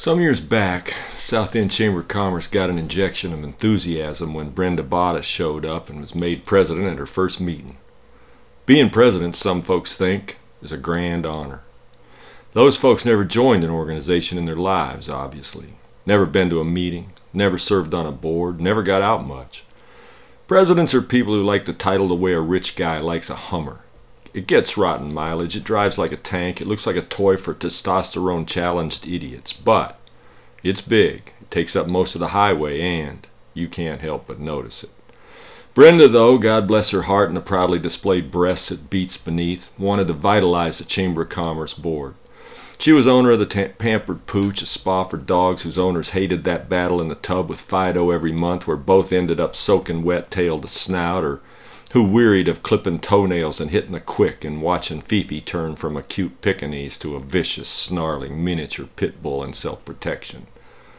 Some years back, the South End Chamber of Commerce got an injection of enthusiasm when Brenda Bottas showed up and was made president at her first meeting. Being president, some folks think, is a grand honor. Those folks never joined an organization in their lives, obviously. Never been to a meeting, never served on a board, never got out much. Presidents are people who like the title the way a rich guy likes a Hummer. It gets rotten mileage, it drives like a tank, it looks like a toy for testosterone-challenged idiots. But it's big, it takes up most of the highway, and you can't help but notice it. Brenda, though, God bless her heart and the proudly displayed breasts it beats beneath, wanted to vitalize the Chamber of Commerce board. She was owner of the Pampered Pooch, a spa for dogs whose owners hated that battle in the tub with Fido every month where both ended up soaking wet tail to snout, or who wearied of clipping toenails and hitting the quick and watching Fifi turn from a cute Pekingese to a vicious, snarling miniature pit bull in self-protection.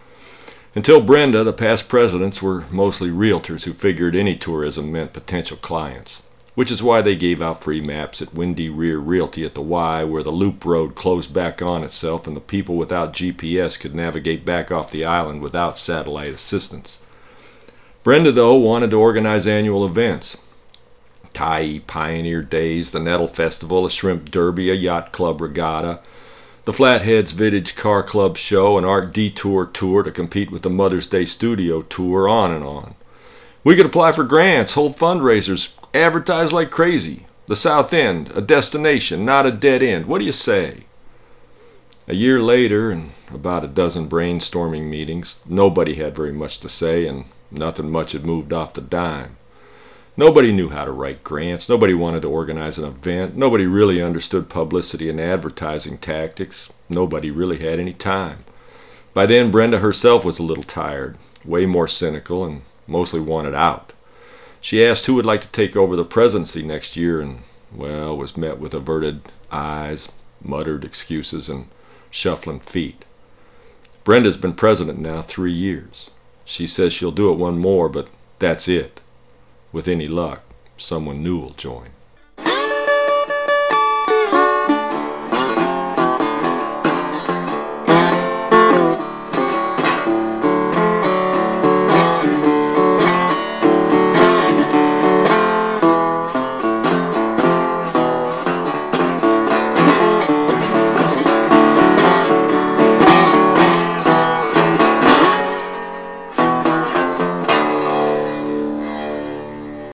Until Brenda, the past presidents were mostly realtors who figured any tourism meant potential clients, which is why they gave out free maps at Windy Rear Realty at the Y, where the loop road closed back on itself and the people without GPS could navigate back off the island without satellite assistance. Brenda, though, wanted to organize annual events. Tyee Pioneer Days, the Nettle Festival, a Shrimp Derby, a Yacht Club Regatta, the Flatheads Vintage Car Club Show, an Art Detour Tour to compete with the Mother's Day Studio Tour, on and on. We could apply for grants, hold fundraisers, advertise like crazy. The South End, a destination, not a dead end. What do you say? A year later, and about a dozen brainstorming meetings, nobody had very much to say, and nothing much had moved off the dime. Nobody knew how to write grants. Nobody wanted to organize an event. Nobody really understood publicity and advertising tactics. Nobody really had any time. By then, Brenda herself was a little tired, way more cynical, and mostly wanted out. She asked who would like to take over the presidency next year and, well, was met with averted eyes, muttered excuses, and shuffling feet. Brenda's been president now 3 years. She says she'll do it one more, but that's it. With any luck, someone new will join.